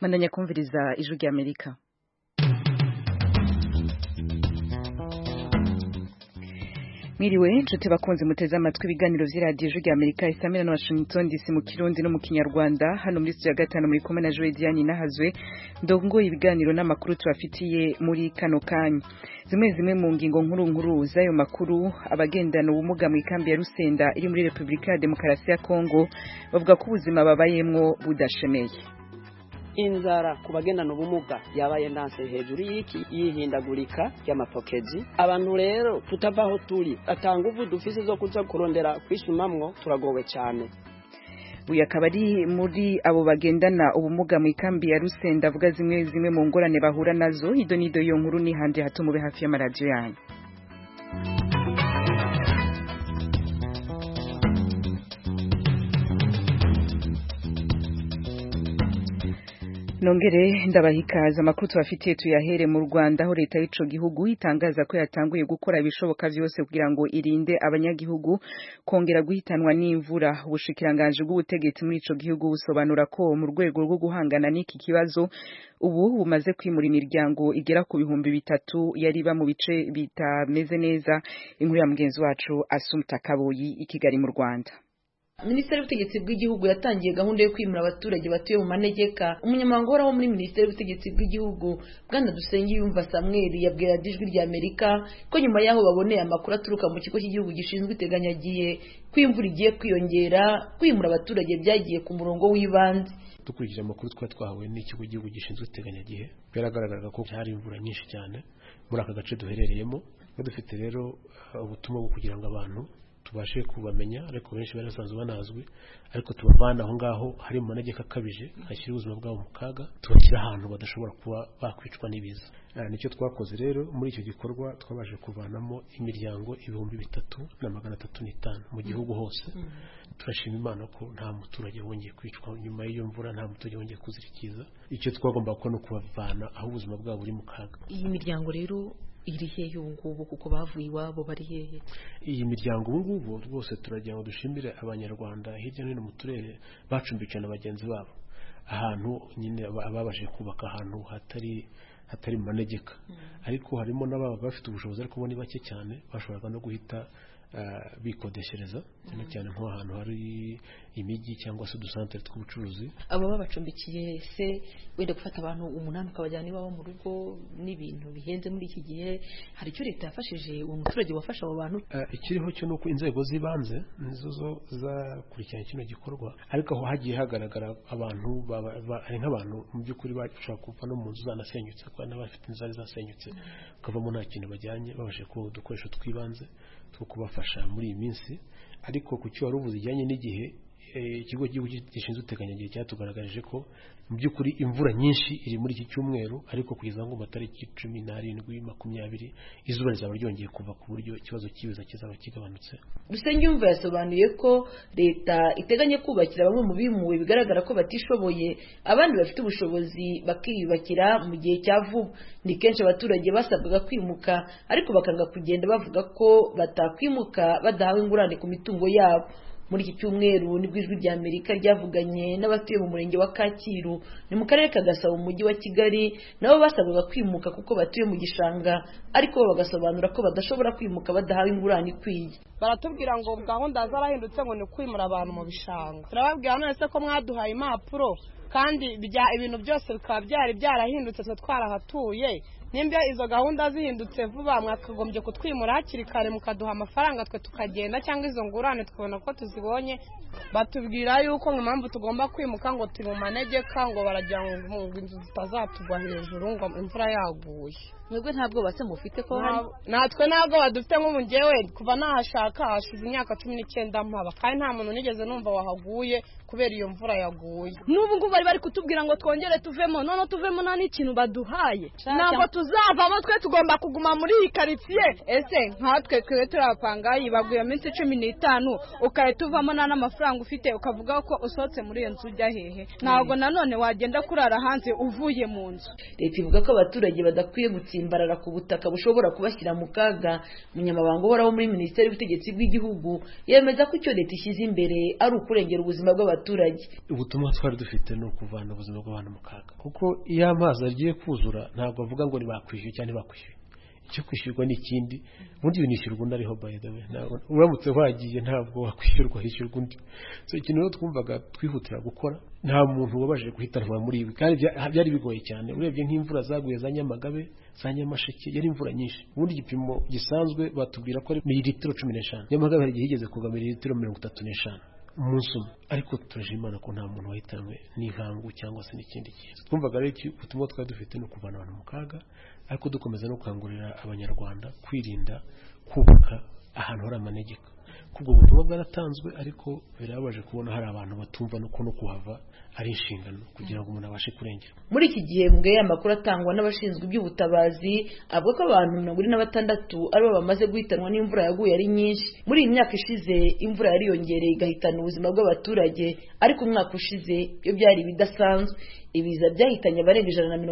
Mandanya kumviriza ijwi rya Amerika. Mwiriwe nshuti bakunze muteze amatwi ibiganiro vy'iradiyo ijwi rya Amerika isamira na Washington DC mu Kirundi no mu Kinyarwanda. Hano muri studio ya 5 muri kumwe na Joy Diane Nahazwe ndongoye ibiganiro n'amakuru tubafitiye muri kano kanya. Zimwe mu ngingo nkuru z'ayo makuru: abagendana ubumuga mu ikambi ya Rusenda iri muri Republika ya Demokarasi ya Kongo bavuga ko ubuzima babayemwo budashemeye. Inzara kubagendana ubumuga yabaye ndanse hejuru y'ihindagurika y'amapokezi. Abantu rero tutavaho turi atanga uvu dufise zo kuza kurondera kwishimamwo turagowe cyane. Uyu akaba ari muri abo bagendana ubumuga mu ikambi ya Rusenda avuga zimwe mu ngorane bahura nazo. Idonido yo nkuru ni handi hatumube hafi y'amaradiyo yanyu. Nongere ndabahikaza amakuru tubafitiye tuyahere mu Rwanda aho leta y'ico gihugu itangaza ko yatanguye gukora ibishoboka vyose kugira ngo irinde abanyagihugu kongera guhitanwa n'imvura. Ubushikiranganje bw'ubutegetsi muri ico gihugu busobanura ko mu rwego rwo guhangana n'iki kibazo ubu bumaze kwimura imiryango igera ku 3,000 yari ba mu bice bitameze neza. Inkuru ya mugenzi wacu Asumta Kaboyi i Kigali mu Rwanda. Minisiteri y'ubutegetsi bw'igihugu yatangiye gahunda yo kwimura abaturage batuye mu manegeka. Umunyamabanga uhoraho muri Minisiteri y'ubutegetsi bw'igihugu Bwana Dusengiyumva Samuel yabwira ijwi rya Amerika ko nyuma yaho baboneye amakuru aturuka mu kigo cy'igihugu gishinzwe iteganyagihe ko imvura igiye kwiyongera, kwimura abaturage byagiye ku murongo w'ibanze. Dukurikije amakuru twahawe n'ikigo cy'igihugu gishinzwe iteganyagihe byaragaragaraga ko hari imvura nyinshi cyane muri aka gace duherereyemo. Dufite rero ubutumwa bwo kugira ngo abantu tubashe kubamenya, ariko benshi barasanzwe banazwi, ariko tubavana aho ngaho hari mu manegeka akabije hashyira ubuzima bwabo mu kaga, tubashyira ahantu badashobora kuba bakwicwa n'ibiza. Nicyo twakoze rero muri icyo gikorwa, twabaje kuvanamo imiryango 3,305 mu gihugu hose. Turashima Imana ko nta muturage wongeye kwicwa nyuma y'iyo mvura, nta muturage wongeye kuzirikiza. Icyo twagomba gukora no kubavana aho ubuzima bwabo buri mu kaga. Iyi miryango rero iri hehe ngubu kuko bavuye iwabo bari hehe? Iyi miryango ngubu rwose turagira ngo dushimire abanyarwanda hirya no hino mu turere bacumbikiye na bagenzi babo ahantu nyine ababashe kubaka ahantu hatari mu manegeka. Ariko harimo n'ababa bafite ubushobozi ariko bo ni bake cyane bashoboraga no guhita bikodeshereza cyane nko ahantu hari imijyi cyangwa se udusantere tw'ubucuruzi. Abo babacumbikiye se wenda gufata abantu 8 ukabajyana iwabo mu rugo n'ibintu bihenze muri iki gihe, hari icyo leta yafashije uwo muturage wafasha abo bantu? Ikiriho cyo nuko inzego zibanze nizo zakurikirana kino gikorwa, ariko aho hagiye hagaragara abantu ari nk'abantu mu by'ukuri bashaka kuva no mu nzu zanasenyutse kwa n'abafite inzara zasenyutse ukavamo nta kintu bajyanye, babashe ko dukoresha twibanze two kubafasha muri iyi minsi. Ariko ku cyo wari uvuze ijyanye n'igihe, ikigo cy'igihugu gishinzwe iteganyagihe cyatugaragarije ko mu by'ukuri imvura nyinshi iri muri iki cyumweru, ariko kugeza ngo matariki 17, 20 izuba rizaba ryongeye kuva ku buryo ikibazo cy'ibiza kizaba kigabanutse. Dusengiyumva yasobanuye ko leta iteganya kubakira bamwe mu bimuwe bigaragara ko batishoboye, abandi bafite ubushobozi bakiyubakira mu gihe cya vuba. Ni kenshi abaturage basabwaga kwimuka ariko bakanga kugenda bavuga ko batakwimuka badahawe ingurane ku mitungo yabo. Muri iki cyumweru nibwo ijwi rya Amerika ryavuganye n'abatuye mu murenge wa Kacyiru ni mu karere ka Gasabo mu mujyi wa Kigali, nabo basabwaga kwimuka kuko batuye mu gishanga, ariko bo bagasobanura ko badashobora kwimuka badahawe ingurane ikwiye. Baratubwira ngo gahunda zarahindutse ngo ni kwimura abantu mu bishanga. Turababwira none se ko mwaduhaye impapuro kandi ibintu byose bikaba byarahindutse, twe twarahatuye. Nimba izo gahunda zihindutse vuba mwakagombye kutwimura hakiri kare mukaduha amafaranga twe tukagenda, cyangwa izo ngurane twabona ko tuzibonye. Batubwira yuko impamvu tugomba kwimuka ngo turi mu manegeka, ngo baragira ngo inzu zitazatugwa hejuru ngo imvura yaguye. Mwebwe ntabwo base mufite ko hari? Natwe ntabwo badufite nko mungewe kuva nahashaka hashize imyaka 19 mpaba, kandi nta muntu nigeze numva wahaguye kubera iyo mvura yaguye. N'ubu ngubu bari kutubwira ngo twongere tuvemo, none tuvemo nta n'ikintu baduhaye. Ntabwo tuzavamo, twe tugomba kuguma muri iyi quartier. Ese nkatwe turapanga yibaguye iminsi 15 ukaye tuvamo n'amafaranga ufite ukavuga ko usohotse muri iyo nzu ujya hehe? Ntabwo nanone wagenda kurara hanze uvuye mu nzu. Leta ivuga ko abaturage badakwiye gutsimbarara ku butaka bushobora kubashyira mu kaga. Umunyamabanga uhoraho muri Minisiteri y'ubutegetsi ubutegetsi bw'igihugu yemeza ko icyo leta ishyize imbere ari ukurengera ubuzima bw'abaturage. Ubutumwa twari dufite no kuvana ubuzima bw'abantu mu kaga, kuko iyo amazi agiye kuzura ntabwo avuga ngo ntibakwishyuye cyangwa ntibakwishyuye. Icyo kwishyurwa n'ikindi, ubundi binishyurwa undi ariho by the way. Uramutse wagiye ntabwo wakwishyurwa, hishyurwa undi. So ikintu rero twumvaga twihutira gukora, nta muntu wabashije guhitanwa muri ibi kandi byari bigoye cyane. Urebye nk'imvura zaguye za Nyamagabe, za Nyamasheke, yari imvura nyinshi. Ubundi igipimo gisanzwe batubwira ko ari mililitiro 15. Nyamagabe hari igihe higeze kuva mililitiro 35 umunsi umwe, ariko turaje Imana ko nta muntu wahitanwe n'inkangu cyangwa se n'ikindi kintu. Twumvaga rero ubutumwa twari dufite no kuvana abantu mu kaga, ariko dukomeza no gukangurira abanyarwanda kwirinda kubaka ahantu hari amanegeka. Kubwo ubutumwa bwaratanzwe, ariko birabaje kubona hari abantu batumva no kuhava ari inshingano kugira ngo umuntu abashe kurengera. Muri iki gihembwe amakuru atangwa n'abashinzwe iby'ubutabazi avuga ko abantu 46 aribo bamaze guhitanwa n'imvura yaguye ari nyinshi. Muri iyi myaka ishize imvura yariyongereye igahitana ubuzima bw'abaturage, ariko umwaka ushize byo byari bidasanzwe. Ibiza byahitanye abarenga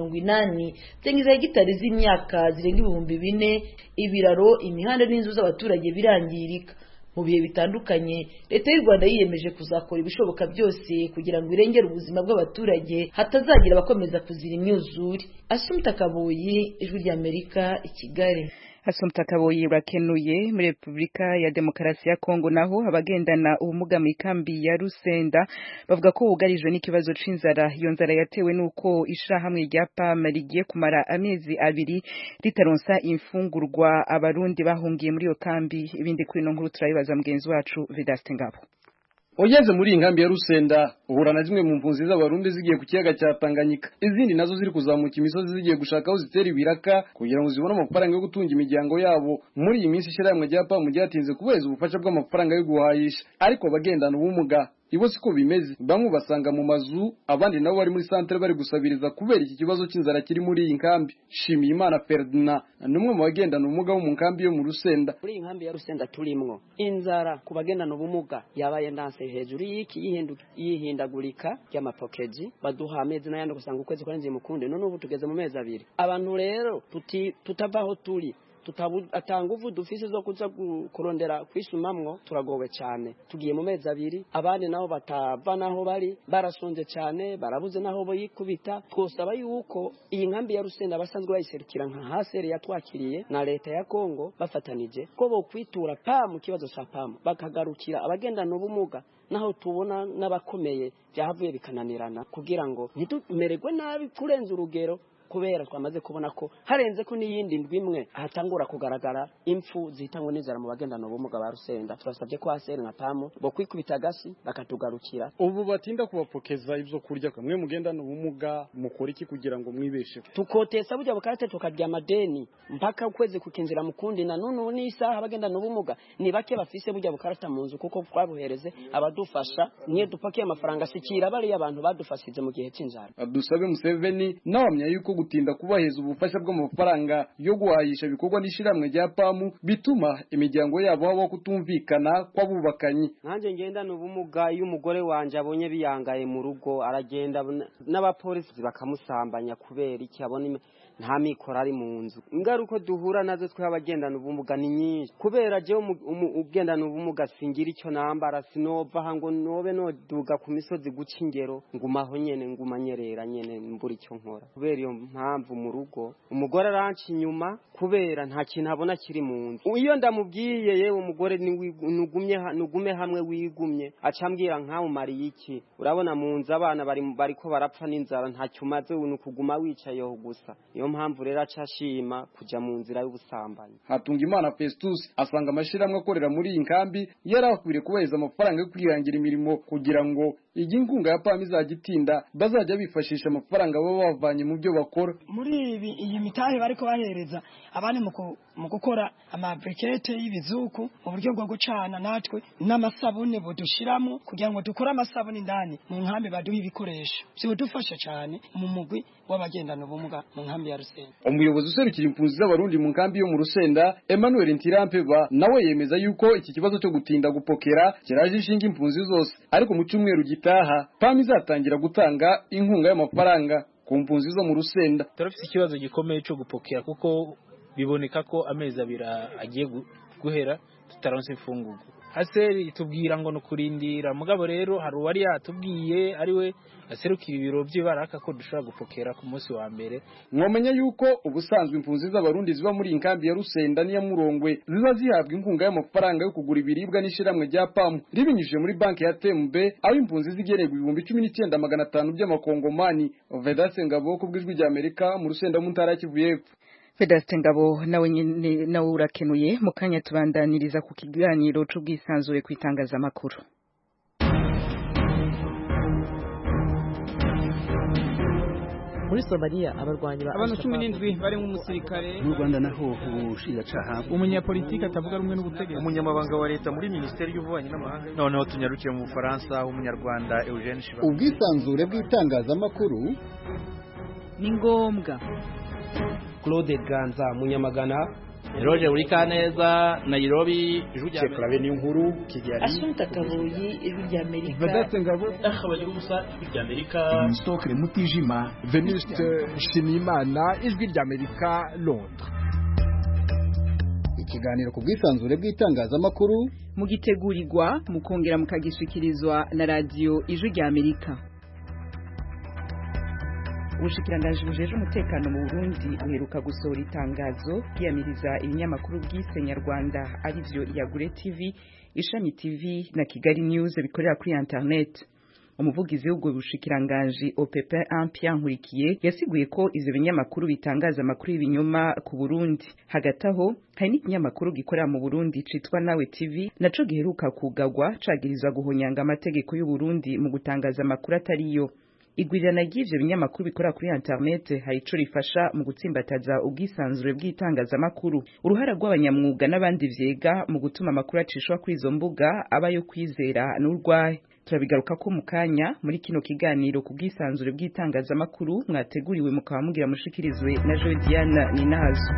180 byengiza hegitari z'imyaka zirenga 4000, ibiraro, imihanda n'inzu z'abaturage birangirika. Mu bihe bitandukanye leta y'u Rwanda yiyemeje kuzakora ibishoboka byose kugira ngo irengere ubuzima bw'abaturage hatazagira abakomeza kuzira imyuzure. Assumpta Kaboyi, Ijwi ry'Amerika, i Kigali. Assumpta Kaboyi urakenuye. Muri Repubulika ya Demokarasi ya Kongo naho abagendana ubumuga mu ikambi ya Rusenda bavuga ko bugarijwe n'ikibazo c'inzara. Iyo nzara yatewe nuko ishirahamwe rya PAM rigiye kumara amezi 2 ritaronsa imfungurwa abarundi bahungiye muri iyo kambi. Ibindi kuri no nkuru turabibaza mugenzi wacu Vedaste Ngabo. Ugeze muri inkambi ya Rusenda uhura na zimwe mu mpunzi z'abarundi zigiye ku kiyaga cya Tanganyika, izindi nazo ziri kuzamuka imisozi zigiye gushaka aho zitera ibiraka kugira ngo zibone amafaranga yo gutunga imiryango yabo. Muri iyi minsi ishyirahamwe rya PAM ryatinze kubeza ubufasha bw'amafaranga yo guhayisha, ariko bagendana ubumuga ibo siko bimeze. Bamwe basanga mu mazu, abandi nabo bari muri centre bari gusabiriza kubera iki kibazo cy'inzara kiri muri iyi nkambi. Shimiyimana Ferdinand numwe mu bagendana ubumuga mu nkambi yo mu Rusenda. Muri inkambi ya Rusenda turimwo inzara ku bagendana ubumuga yabaye ndanse hejuru y'iki yihindagurika y'amapokeji. Baduha amezi n'ayandi gusanga ukwezi kwarenze mukunde, none ubu tugeze mu mezi 2. Abantu rero tutavaho turi atanga uvu dufise zo kuza kurondera kwishumamwo, turagowe cyane. Tugiye mu mezi 2, abandi naho batava naho bari barasonje cyane, barabuze naho boyikubita. Twosaba yuko iyi nkambi ya Rusenda basanzwe bayiserukira nka haseri yatwakiriye na leta ya Kongo bafatanije ko bo kwitura PAM kibazo cha PAM bakagarukira abagendana ubumuga, naho tubona n'abakomeye byahavuye bikananirana kugira ngo ntitumererwe nabi kurenza urugero, kubera twamaze kubona ko harenze ko n'iyindi ndwimwe hatangura kugaragara impfu zitangwa n'inzara mu bagendana ubumuga ba Rusenda. Turasabye ko haseri na PAM bo kwikubita gasi bakatugarukira. Ubu batinda kubapokeza ibyo kurya, kamwe mugendana ubumuga mukora iki kugira ngo mwibeshe? Tukotesa burya bukarate tukarya amadeni mpaka ukwezi kukinjira mukundi, na none n'isaha abagendana ubumuga ni bake bafise burya bukarata mu nzu, kuko twabuhereze abadufasha niyo dupakiye amafaranga shikira bari abantu badufashije mu gihe cy'inzara. Dusabe Museveni nawamya yuko gutinda kubaheza ubufasha bw'amafaranga yo guhayisha bikorwa n'ishiramwe rya PAM bituma imiryango yabo habaho kutumvikana kw'abubakanye. Nanje ngendana ubumuga iyo umugore wanje abonye biyangaye mu rugo aragenda n'abapolisi bakamusambanya kubera iki abone nta mikoro ari mu nzu. Ingaruko duhura nazo twe abagendana ubumuga ni nyinshi, kubera je ugendana ubumuga singira icyo nambara, sinova hango nobe no duga ku misozi guca ingero ngumaho nyene ngumanyerera nyene mbura icyo nkora. Kubera iyo mpamvu mu rugo umugore aranca inyuma kubera nta kintu abona kiri mu nzu. Iyo ndamubwiye yewe umugore nugume hamwe wigumye, acambwira nkaho umariye iki, urabona mu nzu abana bariko barapfa n'inzara, nta cyumaze unukuguma wicayeho gusa. Iyo mpamvu rero acashima kuja mu nzira y'ubusambanyi. Hatungimana Festus asanga amashiramwe akorera muri iyi nkambi yarakwiriye kubaheza amafaranga yo kwihangira imirimo kugira ngo inkunga ya PAM izagitinda bazajya bifashisha amafaranga baba bavanye mu byo bakora. Muri iyi mitahe bariko bahereza abandi mu gukora amabrikete y'ibizuku mu buryo bwo gucana, natwe n'amasabune bodushiramo kugira ngo dukore amasabune indani mu nkambi baduha ibikoresho byodufasha cyane mu mugwi w'abagendana ubumuga mu nkambi ya Rusenda. Umuyobozi userukira impunzi z'abarundi mu nkambi yo mu Rusenda Emmanuel Ntirampeba nawe yemeza yuko iki kibazo cyo gutinda gupokera kiraje ishinga impunzi zose, ariko mu cyumweru gitaha PAM izatangira gutanga inkunga y'amafaranga ku mpunzi zo mu Rusenda. Turafite ikibazo gikomeye cyo gupokera kuko biboneka ko amezi 2 agiye guhera tutaronse imfungugu. Haseri itubwira ngo nukurindira, mugabo rero hari uwari yatubwiye ariwe aserukira ibiro by'ibaraka ko dushobora gupokera ku munsi wa mbere. Mwomenya yuko ubusanzwe impunzi z'abarundi ziba muri inkambi ya Rusenda n'iya Murongwe ziza zihabwa inkunga y'amafaranga yo kugura ibiribwa n'ishiramwe rya PAM ribinyujije muri banki ya TMB, aho impunzi zigererwa 19,500 by'amakongomani. Vedaste Ngabo ku bw'ijwi rya Amerika mu Rusenda mu ntara ya Kivu y'Epfo. Vedaste Ngabo nawe nyine nawe urakenuye. Mu kanya tubandaniriza ku kiganiro c'ubwisanzure kwitangaza makuru. Muri Somalia abarwanyi abantu 17 bari mu musirikare. Mu Rwanda naho ubushinjacyaha umunyapolitiki atavuga rumwe n'ubutegetsi, umunyamabanga wa leta muri Minisiteri y'Ububanyi n'Amahanga. Noneho tunyarukiye mu Bufaransa, umunyarwanda Eugene Shiba. Ubwisanzure bw'itangazamakuru ni ngombwa. Claude Ganza Munyamagana, Roger Urikaneza, Nairobi, Cheikh Raveni Nkuru, Kigali. Assunta Kabuyi, Ijwi rya Amerika. Vedaste Ngabo, Ahabaye gusa Ijwi rya Amerika. Stokre Mutijima, Venuste Shimimana, Ijwi rya Amerika, Londres. Ikiganiro ku bwisanzure bw'itangazamakuru mugitegurirwa mukongera mukagishikirizwa na radio Ijwi rya Amerika. Ubushikiranganje bujeje umutekano mu Burundi uheruka gusohora itangazo ryiyamiriza ibinyamakuru by'Isenyarwanda arivyo Iyagure TV, Ishami TV na Kigali News bikorera kuri internet. Umuvugizi w'ubwo bushikiranganje OPP Ampia Nkurikiye yasiguye ko ivyo binyamakuru bitangaza amakuru y'ibinyoma ku Burundi. Hagati aho hari n'ikinyamakuru gikorera mu Burundi citwa Nawe TV naco giheruka kugagwa cagirizwa guhonyanga amategeko y'u Burundi mu gutangaza amakuru atariyo. Igwirirana ry'ivyo binyamakuru bikora kuri internet haico rifasha mu gutsimbataza ubwisanzure bw'itangazamakuru. Uruhara rw'abanyamwuga n'abandi vyega mu gutuma amakuru acishwa kuri izo mbuga abayo kwizera n'urwaye. Turabigaruka ko mukanya muri kino kiganiro ku bwisanzure bw'itangazamakuru mwateguriwe mukaba mugira mushikirizwe na Joe Diana Ninazo.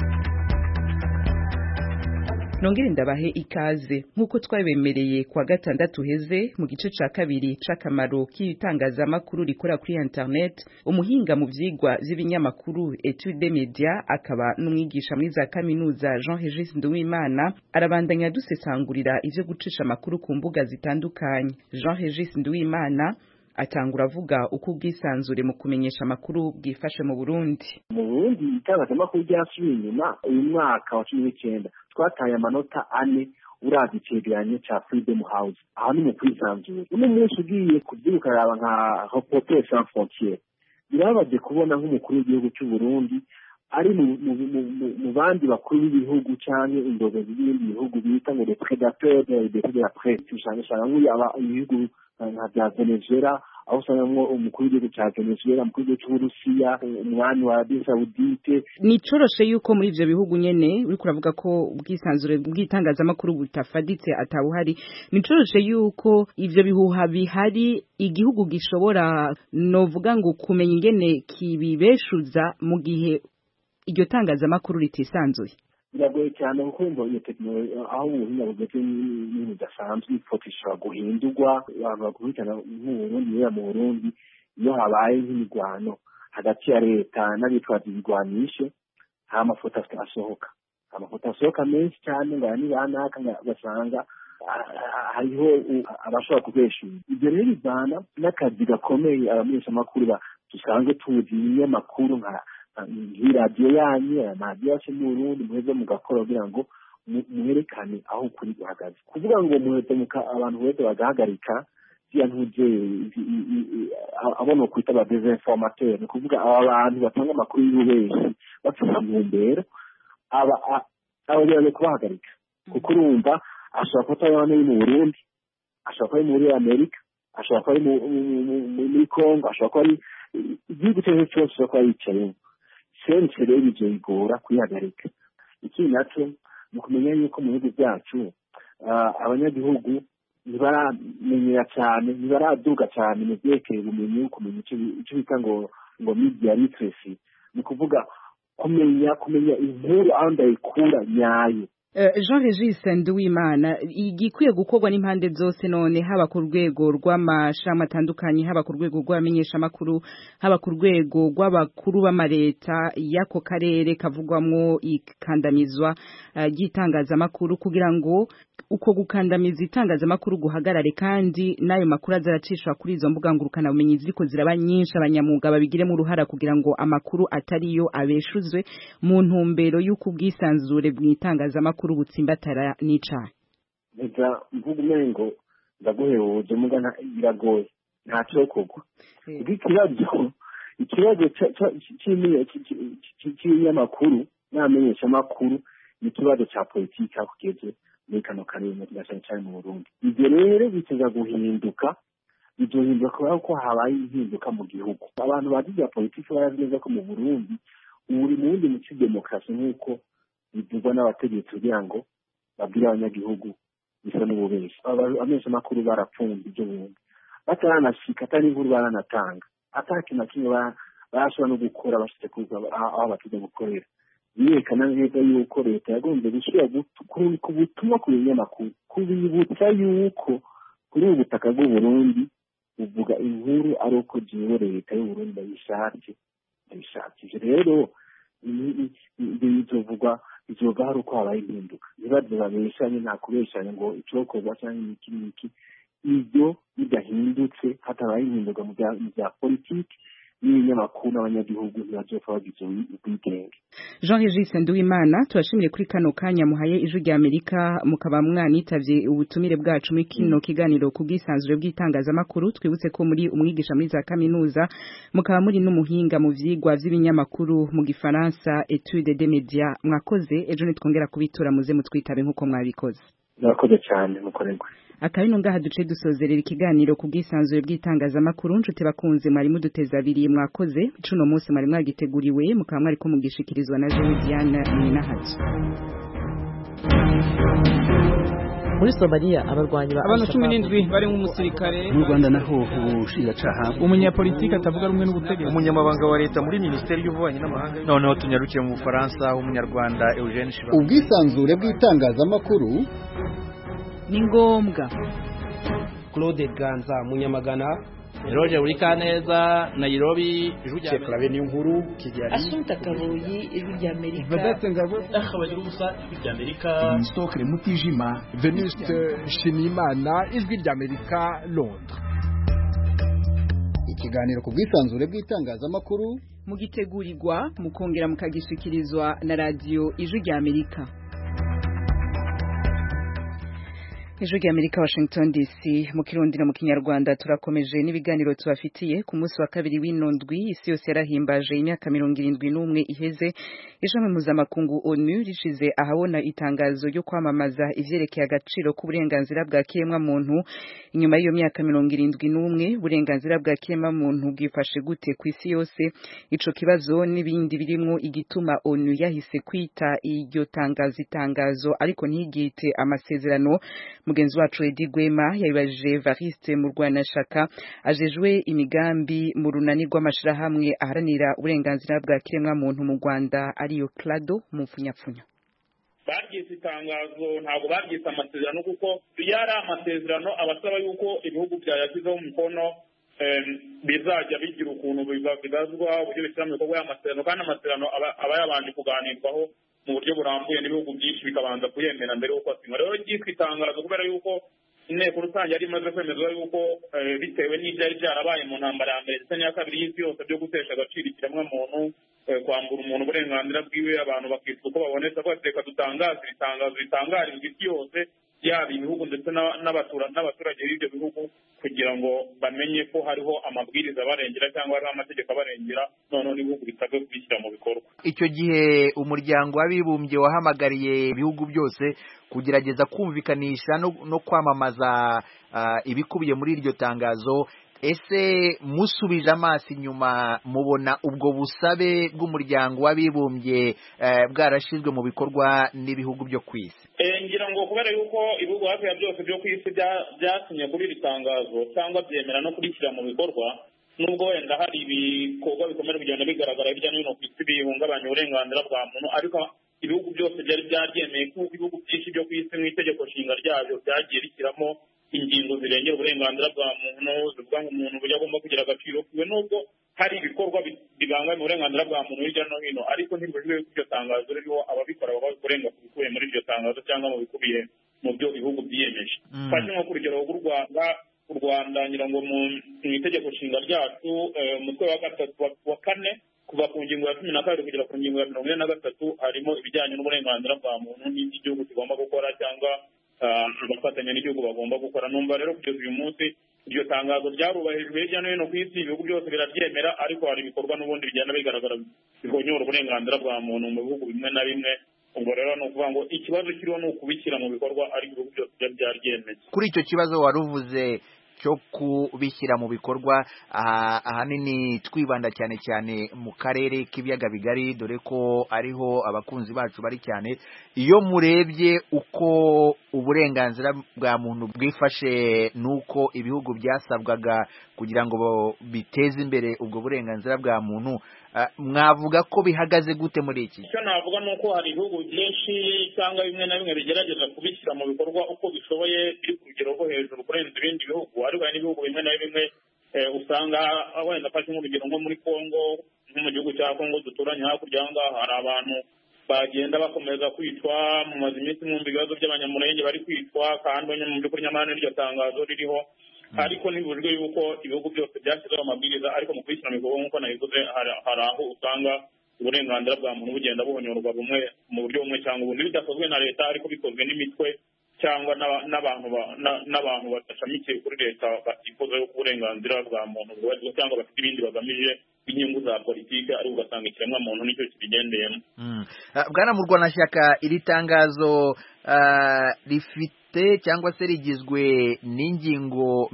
Nongere ndabahe ikaze nkuko twabemereye kwa gatandatu heze mu gice ca kabiri c'akamaro k'itangazamakuru rikora kuri internet. Umuhinga mu vyigwa vy'ibinyamakuru Etude des Media akaba n'umwigisha muri za kaminuza Jean Regis Nduwimana arabandanya dusesangurira ivyo gucisha amakuru ku mbuga zitandukanye. Jean Regis Nduwimana atangura avuga uko ubwisanzure mu kumenyesha amakuru bwifashe mu Burundi. Mu Burundi itangazamakuru ryasubiye inyuma uyu mwaka wa 19 twataye amanota 4 uravye icegeranyo ca Freedom House. Aho ni mu kwisanzura. Uno munsi ugiye kuvyukaraba nka Reporters sans frontières. Birabaje kubona nk'umukuru w'igihugu cy'u Burundi ari mu bandi bakuru b'ibihugu canke indongozi z'ibindi bihugu bita ngo les prédateurs de la presse. Tushanga nk'uyu ibihugu nka bya Venezuela, aho usangamwo umukuru w'igihugu ca Venezuela, umukuru w'igihugu c'Uburusiya, umwami wa Arabie Saoudite. Nicoroshe yuko muri ivyo bihugu nyene uri kuravuga ko ubwisanzure bw'itangazamakuru butafaditse atawuhari, nicoroshe yuko ivyo bihuha bihari igihugu gishobora novuga ngo kumenya ingene kibibeshuza mu gihe iryo tangazamakuru ritisanzuye. Biragoye cyane kuko iyo technology aho ubuhinga bugeze n'ibintu bidasanzwe ifoto ishobora guhindurwa, abantu bakurikirana nk'Uburundi mu Burundi iyo habaye nk'imirwano hagati ya leta n'abitwaza ibigwanisho, hari amafoto asohoka menshi cyane ngo ni banaka basanga hariho abashobora kubeshura. Ibyo rero bivana n'akazi gakomeye abamenyeshamakuru dusanzwe tuzi ibinyamakuru nka radio yanyu amadiyo yose mu Burundi muheze mugakora kugira ngo muherekane aho kuri guhagaze. Kuvuga ngo muheze abantu bose bagahagarika ntuje abona kwita ba desinformateur, ni kuvuga aba bantu batanga amakuru y'ububeshi bafite intumbero abo byaje kubahagarika, kuko urumva ashobora kuba atari mu Burundi, ashobora kuba ari muri Amerika, ashobora kuba ari muri Congo, ashobora kuba ari igihugu cyose ashobora kuba yicayemo. Sense rero ibyo bigora kwihagarika. Iki nacyo ni kumenya yuko mu bihugu byacu abanyagihugu ntibaramenyera cyane, ntibaraduga cyane mu byerekeye ubumenyi, kumenya icyo bita ngo media literacy, ni kuvuga kumenya inkuru aho ndayikura nyayo. Jean Regis Nduwimana igikwiye gukorwa n'impande zose none haba ku rwego rw'amashami atandukanye haba ku rwego rw'abamenyesha makuru haba ku rwego rw'abakuru b'amareta y'ako karere kavugwamwo ikandamizwa ry'itangazamakuru kugira ngo uko gukandamiza itangazamakuru guhagarare kandi nayo makuru azaracishwa kuri izo mbuga ngurukana bumenyi ziriko ziraba nyinshi abanyamuga babigiremo uruhara kugira ngo amakuru atariyo abeshuzwe mu ntumbero y'uko ubwisanzure bw'itangazamakuru butsimbatara n'icaha. Neza mvuga umengo ndaguhereje mugana biragoye ntacyo kugwa. Ikibazo cy'inyamakuru n'amenyesha makuru ni ikibazo cya politiki kugeze muri kano karere cyane mu Burundi. Ibyo rero biteza guhinduka bizohinduka kubera ko habaye impinduka mu gihugu. Abantu bazi bya politiki barazi neza ko mu Burundi uri mu wundi muco demokarasi nk'uko bivugwa n'abategetsi kugira ngo babwire abanyagihugu bisa n'ububeshi. Abamenyesha makuru barapfunze ibyo buntu bataranashika atari inkuru baranatanga ataki na kimwe barashobora no gukora bashitse kuza aho batuze gukorera. Yerekana neza yuko leta yagombye gushyira ku butumwa ku binyamakuru kubibutsa yuko kuri ubu butaka bw'u Burundi uvuga inkuru ari uko jiwe leta y'u Burundi bayishakije. Rero bizovugwa bizoga hari uko habaye impinduka nibaze babeshanye nta kubeshanya ngo icokorwa cyangwa iki ibyo bidahindutse hatabaye impinduka mu bya politiki n'ibinyamakuru n'abanyagihugu ntibazopfa bagize ubwigenge. Jean Regis Nduwimana turashimire kuri kano kanya muhaye ijwi rya Amerika mukaba mwanitavye ubutumire bwacu muri kino kiganiro ku bwisanzure bw'itangazamakuru. Twibutse ko muri umwigisha muri za kaminuza mukaba muri n'umuhinga mu vyigwa vy'ibinyamakuru mu Gifaransa Etude des Médias. Mwakoze ejo nitwongera kubitura muze mutwitabe nkuko mwabikoze. Mwakoze cyane mukorerwa. Akabino ngaha duce dusozerera ikiganiro ku bwisanzure bw'itangazamakuru. Nshuti bakunze mwari muduteza abiri mwakoze icuno munsi mwari mwagiteguriwe mukaba mwari ko mugishikirizwa na Jean Diane Ninahaje. Muri Somalia abarwanyi abantu 17 bari mu musirikare. Mu Rwanda naho ubushinjacyaha umunyapolitiki atavuga rumwe n'ubutegetsi. Umunyamabanga wa leta muri Minisiteri y'Ububanyi n'Amahanga. Noneho tunyarukiye mu Bufaransa umunyarwanda Eugène Shiba. Ubwisanzure bw'itangazamakuru ni ngombwa. Claude Ganza Munyamagana, Roger Urikaneza, Nairobi, Cheikh Laveni Nkuru, Kigali. Assunta Kaboyi, Ijwi rya Amerika. Vedete Ngabo, Akhabagira ubusa, Ijwi rya Amerika. Stokre Mutijima, Venuste Shimimana, Ijwi rya Amerika, Londres. Ikiganiro ku bwisanzure bw'itangazamakuru mugitegurirwa mukongera mukagishikirizwa na radio Ijwi rya Amerika. Ijwi rya Amerika Washington DC mu Kirundi no mu Kinyarwanda turakomeje n'ibiganiro tubafitiye ku munsi wa kabiri w'inondwi isi yose yarahimbaje imyaka 71 iheze ijambo mpuzamakungu ONU rishize ahabona itangazo ryo kwamamaza ivyerekeye agaciro k'uburenganzira bwa kiremwa muntu. Inyuma y'iyo myaka 71 uburenganzira bwa kiremwa muntu bwifashe gute ku isi yose? Ico kibazo n'ibindi birimo igituma ONU yahise kwita iryo itangazo ariko ntigite amasezerano. Mugenzi wacu Edi Gwema yabibajije Variste mu Rwanashaka ajejwe imigambi mu runani rw'amashirahamwe aharanira uburenganzira bwa kiremwa muntu mu Rwanda ariyo Clado mu Mfunyapfunya. Baryise itangazo ntabwo baryise amasezerano kuko yari amasezerano abasaba yuko ibihugu byayashyizeho umukono bizajya bigira ukuntu bibazwa uburyo bishyira mu bikorwa y'amasezerano kandi amasezerano aba yabanje kuganirwaho mu buryo burambuye n'ibihugu byinshi bikabanza kuyemera mbere y'uko asinywa. Rero ryitwa itangazo kubera yuko inteko rusange yari imaze kwemezwa yuko bitewe n'ibyari byarabaye mu ntambara ya mbere ndetse n'iya kabiri y'isi yose byo gutesha agaciro ikiremwamuntu, kwambura umuntu uburenganzira bwiwe, abantu bakitwa uko babonetse, reka dutangaze itangazo ritangarizwa isi yose yaba ibihugu ndetse n'abaturage b'ibyo bihugu kugira ngo bamenye ko hariho amabwiriza abarengera cyangwa hariho amategeko abarengera noneho n'ibihugu bisabwe kubishyira mu bikorwa. Icyo gihe umuryango w'abibumbye wahamagariye ibihugu byose kugerageza kumvikanisha no kwamamaza ibikubiye muri iryo tangazo. Ese musubije amaso inyuma mubona ubwo busabe bw'umuryango w'abibumbye bwarashizwe mu bikorwa n'ibihugu byo ku isi? Ngira ngo kubera yuko ibihugu hafi ya byose byo ku isi byasinye kuri iri tangazo cyangwa byemera no kurishyira mu bikorwa, nubwo wenda hari ibikorwa bikomeye kugenda bigaragara hirya no hino ku isi bihungabanya uburenganzira bwa muntu, ariko ibihugu byose byari byaryemeye kuko ibihugu byinshi byo ku isi mu itegeko nshinga ryabyo byagiye bishyiramo ingingo zirengera uburenganzira bwa muntu zivuga ngo umuntu uburyo agomba kugira agaciro kiwe nubwo hari ibikorwa bibangamira uburenganzira bwa muntu hirya no hino ariko ntibujwe ko iryo tangazo ririho ababikora baba kurenga ku bikubiye muri iryo tangazo cyangwa mu bikubiye mu byo ibihugu byiyemeje fashe nko ku rugero rw'u Rwanda ngira ngo mu itegeko nshinga ryacu umutwe wa kane kuva ku ngingo ya 12 kugera ku ngingo ya 43 harimo ibijyanye n'uburenganzira bwa muntu n'igihugu kigomba gukora cyangwa abafatanya n'igihugu bagomba gukora numva rero kugeza uyu munsi iryo tangazo ryarubahirijwe hirya no hino ku isi ibihugu byose biraryemera ariko hari ibikorwa n'ubundi bigenda bigaragara bihonyora uburenganzira bwa muntu mu bihugu bimwe na bimwe ubwo rero ni ukuvuga ngo ikibazo kiriho ni ukubishyira mu bikorwa ariko ibihugu byose byaryemeye kuri icyo kibazo wari uvuze cyo kubishyira mu bikorwa ahanini twibanda cyane cyane mu karere k'ibiyaga bigari dore ko ariho abakunzi bacu bari cyane iyo murebye uko uburenganzira bwa muntu bwifashe nuko ibihugu byasabwaga kugira ngo biteze imbere ubwo burenganzira bwa muntu mwavuga ko bihagaze gute muri iki icyo navuga ni uko hari ibihugu byinshi cyangwa bimwe na bimwe bigerageza kubishyira mu bikorwa uko bishoboye biri ku rugero rwo hejuru kurenza ibindi bihugu ariko hari n'ibihugu bimwe na bimwe usanga wenda afashe nk'urugero nko muri Kongo nko mu gihugu cya Kongo duturanye hakurya aha ngaha hari abantu bagenda bakomeza kwicwa mu mazi iminsi mwumva ibibazo by'abanyamurenge bari kwicwa kandi mu by'ukuri nyamara n'iryo tangazo ririho ariko ntibujwe yuko ibihugu byose byashyizeho amabwiriza ariko mu kwishyira mu bikorwa nk'uko nabivuze hari aho usanga uburenganzira bwa muntu bugenda buhonyorwa bumwe mu buryo bumwe cyangwa ubundi bidakozwe na leta ariko bikozwe n'imitwe cyangwa n'abantu badashamikiye kuri leta batifuza yuko uburenganzira bwa muntu bwubahirizwa cyangwa bafite ibindi bagamije inyungu za politiki ariko ugasanga ikiremwa muntu nicyo kibigendeyemo bwana Murwanashyaka iri tangazo rifite cyangwa se rigizwe n'ingingo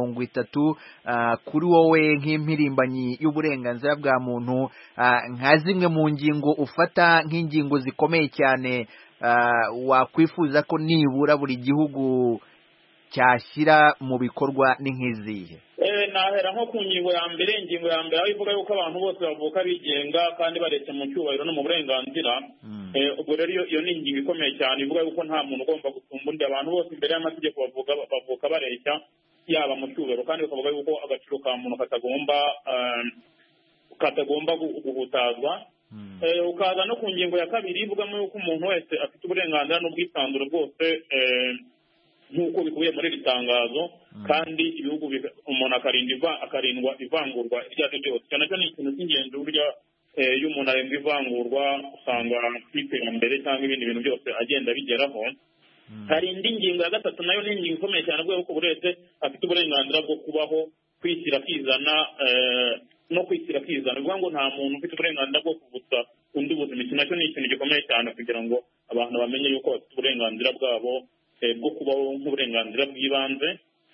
30 kuri wowe nk'impirimbanyi y'uburenganzira bwa muntu nka zimwe mu ngingo ufata nk'ingingo zikomeye cyane wakwifuza ko nibura buri gihugu cyashyira mu bikorwa ni nk'izihe nahera nko ku ngingo ya mbere aho ivuga yuko abantu bose bavuka bigenga kandi baretse mu cyubahiro no mu burenganzira ubwo rero iyo ni ingingo ikomeye cyane ivuga yuko nta muntu ugomba gusumba undi abantu bose imbere y'amategeko bavuka bareshya yaba mu cyubahiro kandi bakavuga yuko agaciro ka muntu katagomba guhutazwa ukaza no ku ngingo ya kabiri ivugamo yuko umuntu wese afite uburenganzira n'ubwisanzure bwose nk'uko bikubiye muri iri tangazo kandi ibihugu umuntu akarindwa ivangurwa iryo ari ryo ryose cyane cyane ikintu cy'ingenzi burya iyo umuntu arindwa ivangurwa usanga kw'iterambere cyangwa ibindi bintu byose agenda bigeraho hari indi ngingo ya gatatu nayo ni ingingo ikomeye cyane kubera ko buri wese afite uburenganzira bwo kubaho kwishyira akizana no kwishyira akizana bivuga ngo nta muntu ufite uburenganzira bwo kuvutsa undi buzima iki nacyo ni ikintu gikomeye cyane kugira ngo abantu bamenye yuko bafite uburenganzira bwabo bwo kubaho nk'uburenganzira bw'ibanze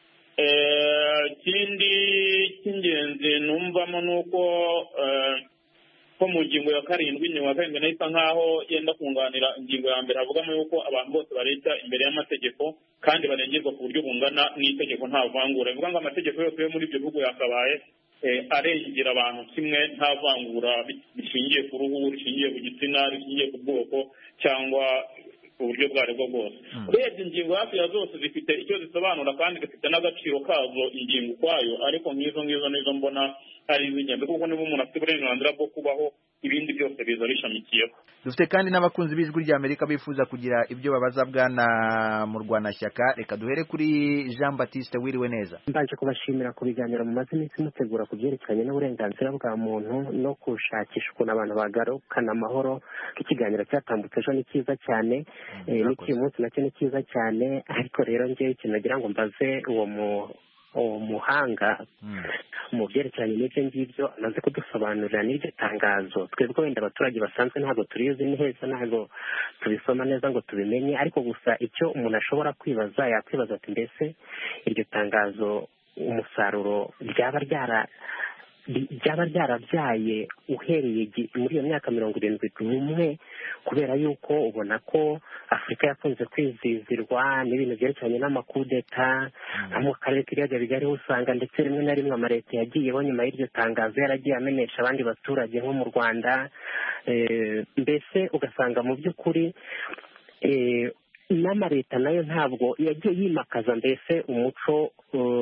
ikindi cy'ingenzi numvamo ni uko ko mu ngingo ya karindwi nayo isa nk'aho yenda kunganira ingingo ya mbere havugamo yuko abantu bose bareshya imbere y'amategeko kandi barengerwa ku buryo bungana n'itegeko nta vangura bivuga ngo amategeko yose yo muri ibyo bihugu yakabaye arengera abantu kimwe nta vangura rishingiye ku ruhu rishingiye ku gitsina rishingiye ku bwoko cyangwa uburyo bwo aribwo bwose urebye ingingo hafi ya zose zifite icyo zisobanura kandi zifite n'agaciro kazo ingingo ukwayo ariko nk'izo nizo mbona ari iz'ingenzi kuko niba umuntu afite uburenganzira bwo kubaho ibindi byose biza bishamikiyeho dufite kandi n'abakunzi b'ijwi ry'Amerika bifuza kugira ibyo babaza bwana Murwanashyaka reka duhere kuri Jean Baptiste wiriwe neza mbaje kubashimira ku biganiro mu maze iminsi mutegura ku byerekeranye n'uburenganzira bwa muntu no gushakisha ukuntu abantu bagarukana amahoro ikiganiro cyatambutse ejo ni cyiza cyane n'iki munsi nacyo ni cyiza cyane ariko rero njyewe ikintu nagira ngo mbaze uwo muhanga mu byerekeranye n'ibyo ngibyo amaze kudusobanurira n'iryo tangazo twebwe wenda abaturage basanzwe ntabwo turizi neza ntabwo tubisoma neza ngo tubimenye ariko gusa icyo umuntu ashobora yakwibaza ati mbese iryo tangazo umusaruro ryaba byaba byarabyaye uhereye muri iyo myaka 71 kubera yuko ubona ko Afurika yakunze kwizizirwa n'ibintu byerekeranye n'amakudeta mu karere k'ibiyaga bigari usanga ndetse rimwe na rimwe amaleta yagiyeho nyuma y'iryo tangazo yaragiye amenesha abandi baturage nko mu Rwanda, mbese ugasanga mu by'ukuri n'amaleta nayo ntabwo yagiye yimakaza mbese umuco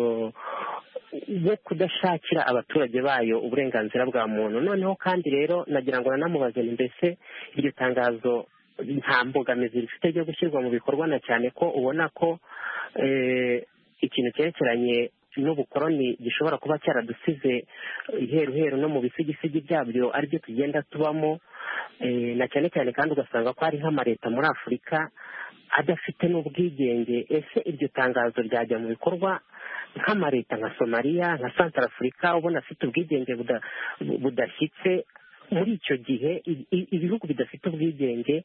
wo kudashakira abaturage bayo uburenganzira bwa muntu. Noneho kandi rero nagira ngo nanamubaze mbese iryo tangazo nta mbogamizi rifite ryo gushyirwa mu bikorwa, na cyane ko ubona ko ikintu cyerekeranye n'ubukoroni gishobora kuba cyaradusize iheruheru no mu bisigisigi byabyo aribyo tugenda tubamo, na cyane cyane kandi ugasanga ko hari nk'amaleta muri Afurika adafite n'ubwigenge. Ese iryo tangazo ryajya mu bikorwa nk'amaleta nka Somalia, nka Central Africa ubona afite ubwigenge budashyitse? Muri icyo gihe ibihugu bidafite ubwigenge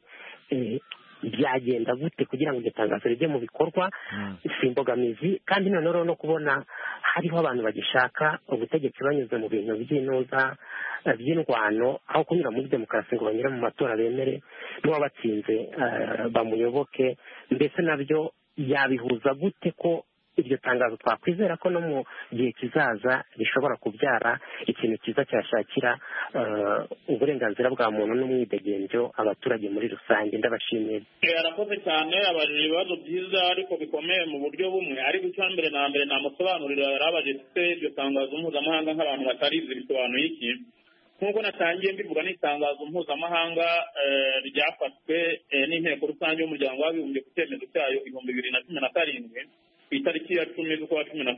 byagenda gute kugira ngo iryo tangazo rijye mu bikorwa? Si imbogamizi kandi noneho no kubona hariho abantu bagishaka ubutegetsi banyuze mu bintu by'inoza by'indwano aho kunyura muri demokarasi ngo banyure mu matora bemere n'uwabatsinze bamuyoboke. Mbese nabyo yabihuza gute ko iryo tangazo twakwizera ko no mu gihe kizaza rishobora kubyara ikintu cyiza cyashakira uburenganzira bwa muntu n'umwidegemvyo abaturage muri rusange? Ndabashimiye. Arakoze cyane, abajije ibibazo byiza ariko bikomeye mu buryo bumwe, ariko icya mbere na mbere namusobanurira yarabaje se iryo tangazo mpuzamahanga nk'abantu batarizi bisobanuye iki. Nk'uko natangiye mbivuga, n'itangazo mpuzamahanga ryafashwe n'inteko rusange y'umuryango w'abibumbye ku cyemezo cyayo 2017 ku itariki ya 10 z'ukwa 12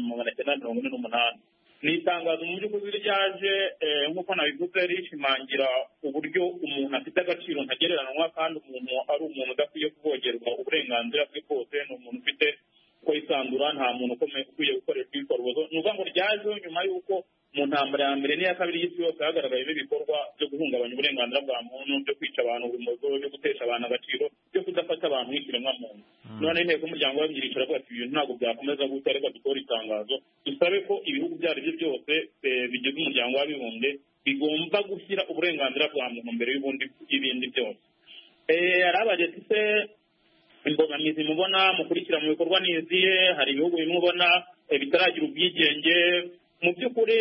1948. Ni itangazo mu by'ukuri ryaje nk'uko nabivuze rishimangira uburyo umuntu afite agaciro ntagereranywa kandi umuntu ari umuntu udakwiye kuvogerwa uburenganzira bwe bwose, ni umuntu ufite ko yisanzura, nta muntu ukwiye gukoreshwa ibikorwa. Ni ukuvuga ngo ryajeho nyuma y'uko mu ntambara ya mbere n'iya kabiri y'isi yose hagaragayemo ibikorwa byo guhungabanya uburenganzira bwa muntu, byo kwica abantu urumozo, byo gutesha abantu agaciro, byo kudafata abantu nk'ikiremwamuntu. None inteko y'umuryango w'abibumbye iravuga ati ibintu ntabwo byakomeza gutya, reka dukore itangazo dusabe ko ibihugu ibyo ari byo byose bigize umuryango w'abibumbye bigomba gushyira uburenganzira bwa muntu mbere y'ibindi byose. Yarabaje se imbogamizi mubona mukurikira mu bikorwa ni izihe? Hari ibihugu bimwe ubona bitaragira ubwigenge. Mu by'ukuri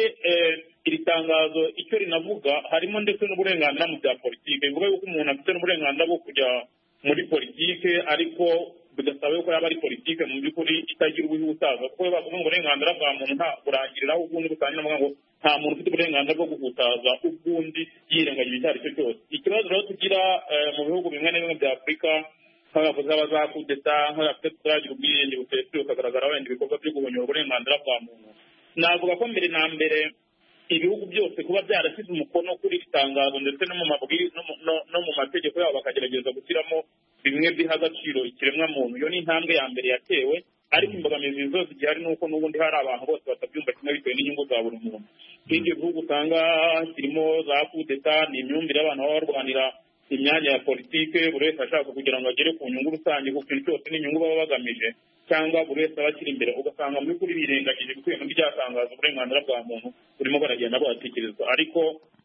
iri tangazo icyo rinavuga harimo ndetse n'uburenganzira mu bya politiki. Bivuga yuko umuntu afite n'uburenganzira bwo kujya muri politiki, ariko bidasaba yuko yaba ari politiki mu by'ukuri itagira ubuhuzaza, kuko iyo bavuga ngo uburenganzira bwa muntu nta burangiriraho ubwundi butangira ngo nta muntu ufite uburenganzira bwo guhutaza ubwundi yirengagije icyo ari cyo cyose. Ikibazo rero tugira mu bihugu bimwe na bimwe bya Afurika nk'abavuzi b'abazakudeta, nk'abafite turagira ubwiyenge busesuye, ukagaragara wenda ibikorwa byo guhonyora uburenganzira bwa muntu. Navuga ko mbere na mbere ibihugu byose kuba byarashyize umukono kuri iri tangazo ndetse no mu mabwiriza no mu mategeko yabo bakagerageza gushyiramo bimwe biha agaciro ikiremwamuntu, iyo ni intambwe ya mbere yatewe. Ariko imbogamizi zose zihari ni uko n'ubundi hari abantu bose batabyumva kimwe bitewe n'inyungu za buri muntu. Nk'ibyo bihugu usanga kirimo za kudeta, ni imyumvire y'abantu baba barwanira imyanya ya politike, buri wese ashaka kugira ngo agere ku nyungu rusange, kuko ikintu cyose n'inyungu baba bagamije, cyangwa buri wese aba akiri imbere, ugasanga muri kuri birengagije bikuye muri rya tangazo uburenganzira bwa muntu burimo baragenda batekerezwa. Ariko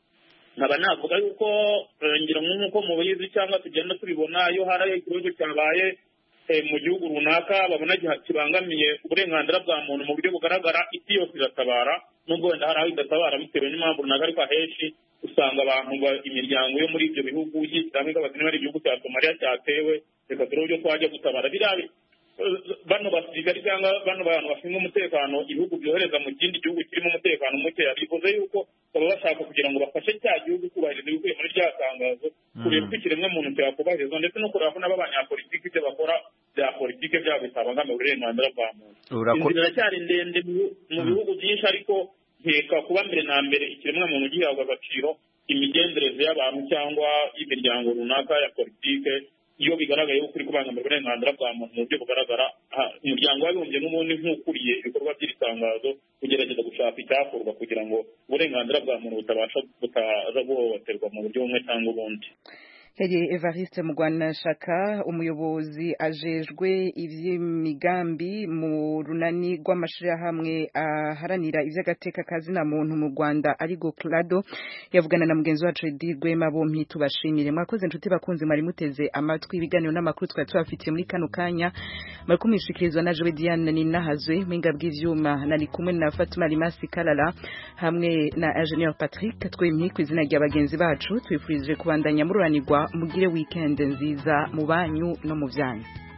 nkaba navuga yuko ngira nk'uko mubizi cyangwa tugenda tubibona, iyo hari ikibazo cyabaye mu gihugu runaka babona kibangamiye uburenganzira bwa muntu mu buryo bugaragara, isi yose iratabara, nubwo wenda hari aho idatabara bitewe n'impamvu runaka, ariko ahenshi usanga abantu imiryango yo muri ibyo bihugu yishyirahamwe nk'abazima niba ari igihugu cya Somalia cyatewe, reka turebe uburyo twajya gutabara biriya bano basirikari cyangwa bano bantu bashinzwe umutekano ibihugu byohereza mu kindi gihugu kirimo umutekano muke. Bivuze yuko baba bashaka kugira ngo bafashe cya gihugu kubahiriza ibikubiye muri rya tangazo, kureba ko ikiremwamuntu cyakubahirizwa, ndetse no kureba ko n'abanyapolitiki ibyo bakora bya politiki byabo bitabangamiye uburenganzira bwa muntu. Inzira iracyari ndende mu bihugu byinshi, ariko nkeka kuba mbere na mbere ikiremwamuntu gihabwa agaciro, imigenzereze y'abantu cyangwa y'imiryango runaka ya politike, iyo bigaragaye ko uri kubangamira uburenganzira bwa muntu mu buryo bugaragara, umuryango w'abibumbye n'ubundi nk'ukuriye ibikorwa by'iri tangazo ugerageza gushaka icyakorwa kugira ngo uburenganzira bwa muntu butaza guhohoterwa mu buryo bumwe cyangwa ubundi. Heri Evariste Mugwanashaka umuyobozi ajejwe ivy'imigambi mu runani rw'amashirahamwe aharanira ivy'agateka kazina muntu mu Rwanda arigo Clado yavugana na mugenzi wacu Edi Rwema bompi tubashimire mwakoze nshuti bakunzi mwari muteze amatwi ibiganiro n'amakuru twari twafitiye muri kano kanya bari kumishikirizwa na Joe Diane Ninahazwe mwinga bw'ivyuma nari kumwe na Fatuma Limasi Kalala hamwe na Engineer Patrick twemye kwizina rya bagenzi bacu twifurije kubandanya mururanirwa mugire weekend nziza mu banyu no mu vyanyu.